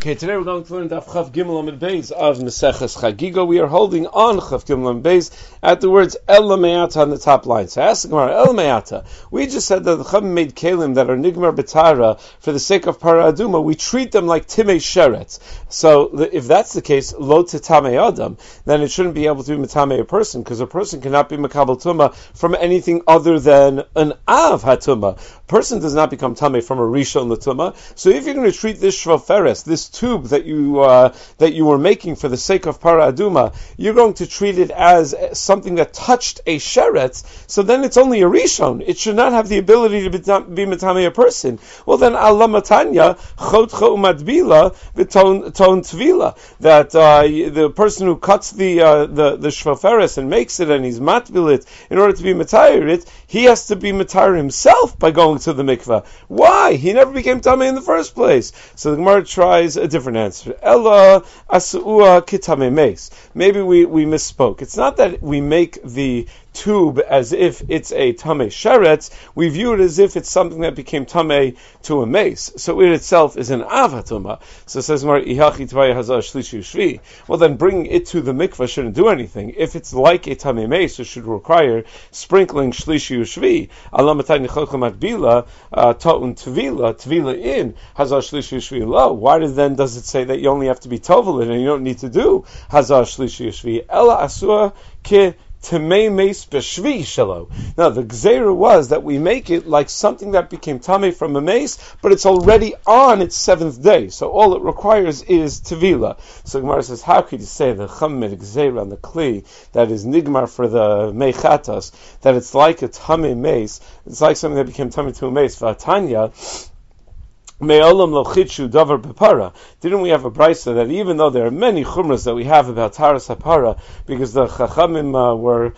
Okay, today we're going to learn Daf Chav Gimel Amud Beis of Maseches Chagiga. We are holding on Chav Gimel Amud Beis at the words Ela Me'ata on the top line. So ask the Gemara, Ela Me'ata. We just said that the Chachamim made kelim that are Nigmar B'Tara for the sake of Para Aduma. We treat them like Timei Sheretz. So if that's the case, Lo Titamei Adam, then it shouldn't be able to be Mitamei a person, because a person cannot be Makabel Tuma from anything other than an Av HaTuma. A person does not become Tamei from a Rishon L'Tuma. So if you're going to treat this Shvoferes, this tube that you were making for the sake of Para Aduma, you're going to treat it as something that touched a sheretz, so then it's only a rishon. It should not have the ability to be metame a person. Well then, Allah matanya chotcha umadbila v'ton tvila, that the person who cuts the shvoferes and makes it and he's matbil it in order to be matayir it, he has to be matayir himself by going to the mikveh. Why? He never became tamei in the first place. So the Gemara tries a different answer. Ella asua kitame meis. Maybe we misspoke. It's not that we make the tube as if it's a tamei sheretz. We view it as if it's something that became tamei to a mace. So it itself is an avatuma. So it says, well then bringing it to the mikvah shouldn't do anything. If it's like a tamei mace, it should require sprinkling shlishi ushvi. Alamatay nichochamat bila ta'un tvila in hazar shlishi ushvi lo. Why does it say that you only have to be tovel and you don't need to do hazar shlishi ushvi? Ella asua ke Tamei meis b'shvi shelo. Now the gzeira was that we make it like something that became tamei from a mace, but it's already on its seventh day. So all it requires is tevila. So Gemara says, how could you say the chamid gzeira on the kli that is nigmar for the meichatas, that it's like a tamei mace, it's like something that became tamei to a mace? V'atanya Me'olam lochichu davar b'para. Didn't we have a brisa that even though there are many chumras that we have about taras hapara, because the chachamim were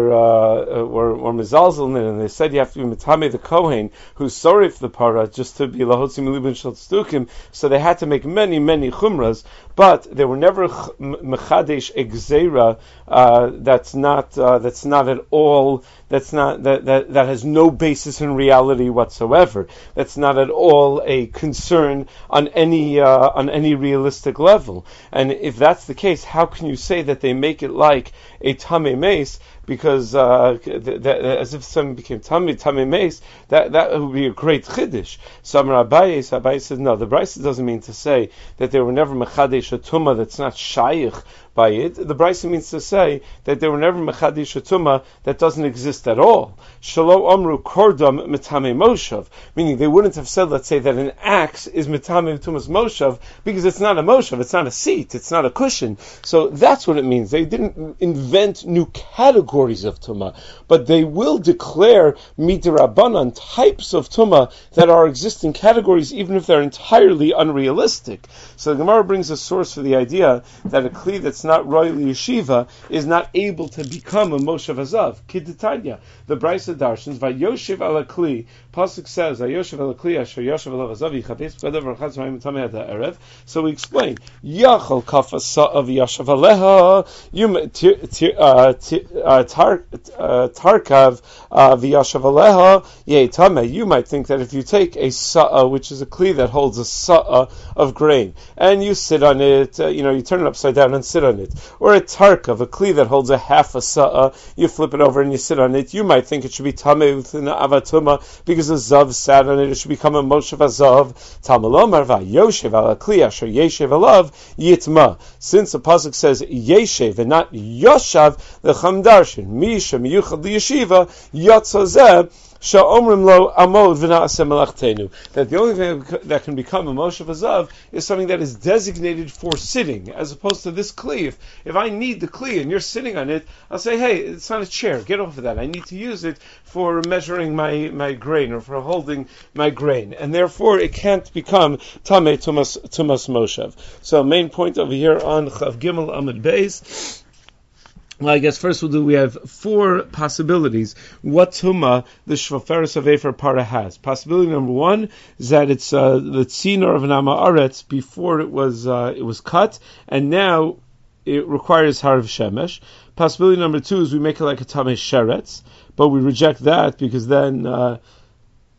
mezalzel in it, and they said you have to be mitame the kohen who's sorry for the para just to be lahotzi milibin shel tzdukim, so they had to make many chumras, but they were never mechadesh egzeira that's not at all, that has no basis in reality whatsoever. That's not at all a concern on any realistic level. And if that's the case, how can you say that they make it like a tamei mace? Because as if something became tamei mace, that would be a great chiddush. So Abaye says no. The Brisa doesn't mean to say that they were never mechadesh a tumah that's not shaykh by it. The Brisa means to say that they were never mechadesh a tumah that doesn't exist at all. Shelo amru kordam mitame moshav, meaning they wouldn't have said, let's say, that an axe is mitame tumas moshav, because it's not a moshav, it's not a seat, it's not a cushion. So that's what it means. They didn't invent new categories of tumah, but they will declare midrabanan types of tumah that are existing categories, even if they're entirely unrealistic. So the Gemara brings a source for the idea that a kli that's not royal yeshiva is not able to become a moshav azav. Kiditanya, the Brisa darshans vayoshev ala kli. Pasuk says vayoshev ala kli asher yoshev ala azav yichaves b'adav rachaz ma'im tamei at erev. So we explain yachol kafasa of yoshev aleha tarkav v'yashav aleha yeitame. You might think that if you take a sa'a, which is a kli that holds a sa'a of grain, and you sit on it, you turn it upside down and sit on it, or a tarkav, a kli that holds a half a sa'a, you flip it over and you sit on it, you might think it should be tamei with an avatuma because a zav sat on it, it should become a moshav azav. Tamalomar va'yoshev ala kli asher yeshev alav yitma. Since the pasuk says yeshev and not yoshav, the chamdarshin misha miyuchad liyeshiva yatzazeh sha'omrim lo amod v'na'aseh melachtenu, that the only thing that can become a moshav azav is something that is designated for sitting, as opposed to this kli. If I need the kli and you're sitting on it, I'll say, hey, it's not a chair, get off of that. I need to use it for measuring my grain or for holding my grain, and therefore it can't become tamei tumas moshav. So main point over here on Chav Gimel Amud Beis. Well, I guess first we have four possibilities what tumah the shvoferes of Efer Para has. Possibility number one is that it's the tzinor of an Aretz before it was cut, and now it requires Harav Shemesh. Possibility number two is we make it like a tamei sheretz, but we reject that because then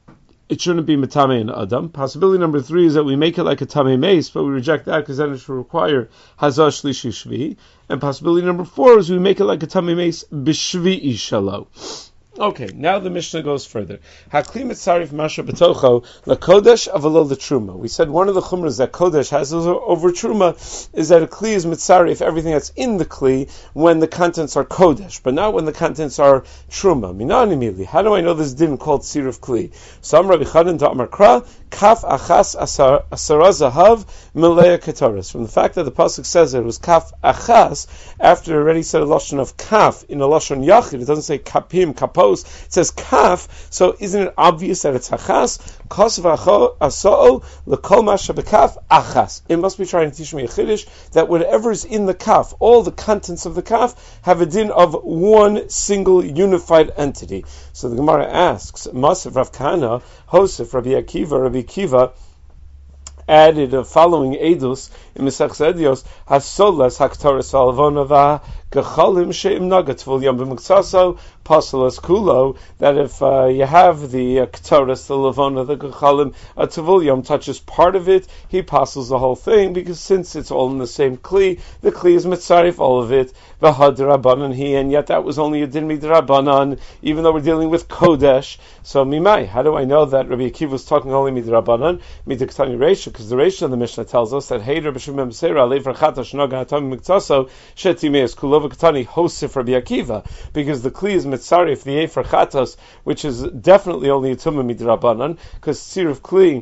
it shouldn't be metame in Adam. Possibility number 3 is that we make it like a tamei mace, but we reject that because then it should require hazah shlishi shvi. And possibility number 4 is we make it like a tamei mace b'shvi'i shalo. Okay, now the Mishnah goes further. Hakli mitzarif masha betocho lakodesh avalo l'truma. We said one of the chumras that kodesh has over truma is that a kli is mitzarif everything that's in the kli when the contents are kodesh, but not when the contents are truma. Minani mili. How do I know this didn't called siruf kli? Some Rabbi Chanan da'amar kra kaf achas asara zahav milea ketoris. From the fact that the pasuk says that it was kaf achas after it already said a lashon of kaf in a lashon yachid, it doesn't say kapim kapos. It says kaf, so isn't it obvious that it's achas? It must be trying to teach me a chiddush that whatever is in the kaf, all the contents of the kaf, have a din of one single unified entity. So the Gemara asks, Masif Rav Kahana, Hosef Rabbi Akiva, added a following edus in Mesechus Edios, Hasolas Haktoris Alvonava Gechalim Sheim Nagat Tvul Yom B'Muksaso Pasalas Kulo, that if you have the Ktoris, the Levona, the Gechalim, a Tvul Yom touches part of it, he passes the whole thing, because since it's all in the same Kli, the Kli is Mitzarif, all of it, V'had Rabbanan he, and yet that was only a Din Midrabanan, even though we're dealing with Kodesh. So Mimai, how do I know that Rabbi Akiva was talking only Midrabanan, Midaktani Reisha, because the Reisha of the Mishnah tells us that Hey Rabbi Shimon B'Seira, Alei Verchata Shnoga Hatam Miktaso, Shetimeis Kulova Katani, Hosef Rabbi Akiva, because the Kli is Mitzarif, the Efer Chatos, which is definitely only a Tumah Midrabanan, because Tzir of Kli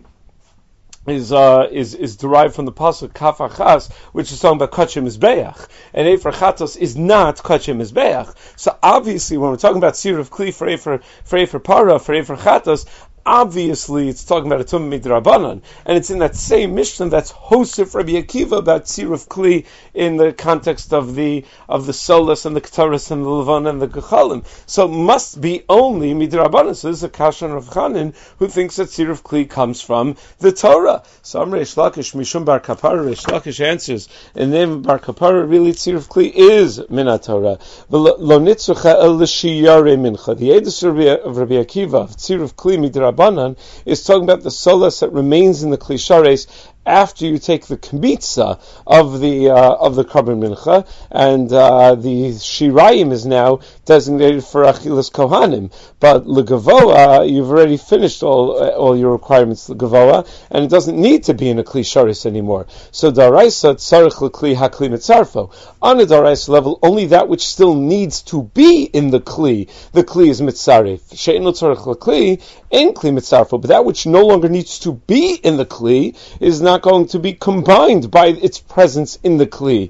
is derived from the pasuk Kaf Achas, which is talking about Kachim Mizbeach, and Efer Chatos is not Kachim Mizbeach. So obviously, when we're talking about Tzir of Kli for Efer Para, for Efer Chatos, obviously it's talking about a Tumah Midrabanan, and it's in that same Mishnah that's Hosef Rabbi Akiva about Tziruf Kli in the context of the Solas and the Ketaris and the Levana and the Gechalim. So it must be only Midrabanan. So this is a Kashan Rav Chanan who thinks that Tziruf Kli comes from the Torah. So Amr Reish Lakish Mishum Bar Kapara, Reish Lakish answers, in the name of Bar Kapara, really Tziruf Kli is Minat Torah. Lo nitzucha el l'shiyare mincha. The Edus of Rabbi Akiva, Tziruf Kli Midrabanan, is talking about the solas that remains in the klishares after you take the kmitza of the Karban Mincha, and the Shirayim is now designated for Achilas Kohanim. But Legavoa, you've already finished all your requirements Legavoa, and it doesn't need to be in a klishares anymore. So Daraisa Tzarech Lekli Hakli Mitzarfo. On a Daraisa level, only that which still needs to be in the Kli is Mitzaref. She'en lo Tzarech Lekli, in Kli Mitzarfo, but that which no longer needs to be in the Kli is not going to be combined by its presence in the Kli.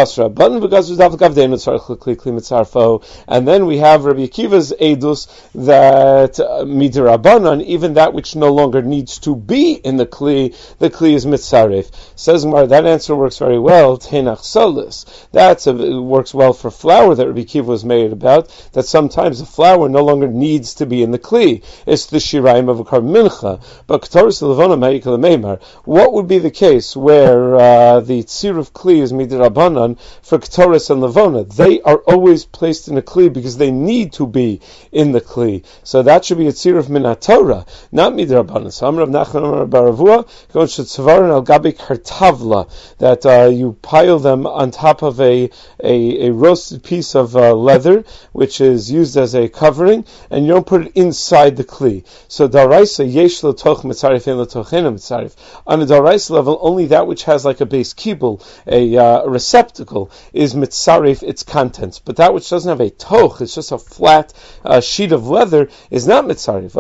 And then we have Rabbi Akiva's Edus that Midrabanan, even that which no longer needs to be in the Kli is Mitzaref. Says Gemara, that answer works very well. Tenach Solis. That works well for flour that Rabbi Akiva was made about, that sometimes the flour no longer needs to be in the Kli. It's the Shirayim of a Karban Mincha. But Ketoris Levona Meikal Meimar. What would be the case where the Tzir of Kli is Midrabanan for Ketoris and Levona? They are always placed in a Kli because they need to be in the Kli. So that should be a Tzir of Minat Torah, not Midrabanan. So Amar Rav Nachman Amar Baravua, Gon Shetzavaran al Gabi Kartavla, that you pile them on top of a roasted piece of leather, which is used as a covering, and you don't put it inside the Kli. So Daraisa Yesh L'toch Mitzarif and L'tochena Mitzarif. On a Daraisa level, only that which has like a base kibul, a receptacle, is mitzarif its contents. But that which doesn't have a toch, it's just a flat sheet of leather, is not mitzarif.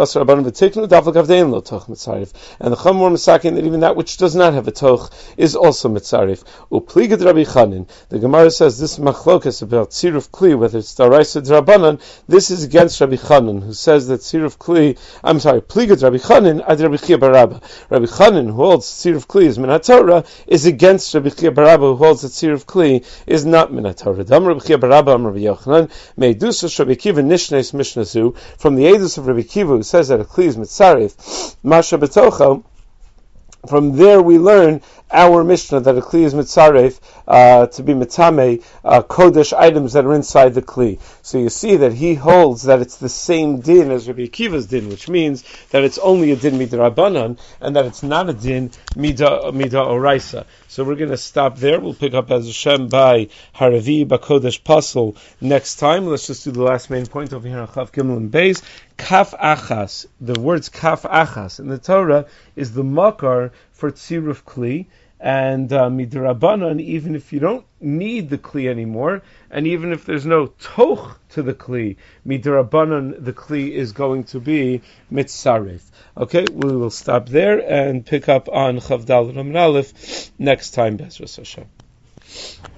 And the Chum were misakin that even that which does not have a toch is also mitzarif. Upligad Rabbi Chanin. The Gemara says this machlokas about tziruf kli, whether it's daraisa drabanan, this is against Rabbi Chanin, who says that tziruf kli, pligad Rabbi Chanin ad Rabbi Chia bar Abba. Rabbi Chanin, who holds tzir of Kli is Minat Torah, is against Rabbi Chia bar Abba, who holds that tzir of Kli is not Minat Torah. Dam Rabbi Chia bar Abba, Am Rabbi Yochanan, Meidusas Rabbi Akiva Nishnes Mishnazu, from the Edus of Rabbi Akiva, who says that a Kli is Mitzaref, Masha Betocho, From there we learn our Mishnah that a Kli is mitzaref to be mitame kodesh items that are inside the Kli. So you see that he holds that it's the same din as Rabbi Akiva's din, which means that it's only a din midrabanan and that it's not a din mida oraisa. So we're going to stop there. We'll pick up as Hashem by Haravi Bakodesh Puzzle next time. Let's just do the last main point over here on Chav Gimel and Beis. Kaf achas. The words kaf achas in the Torah is the makar for tziruf kli, and midrabanan, even if you don't need the kli anymore, and even if there's no toch to the kli, midrabanan, the kli is going to be mitzaref. Okay, we will stop there and pick up on Chavdal Ram Aleph next time, Bezras Hashem.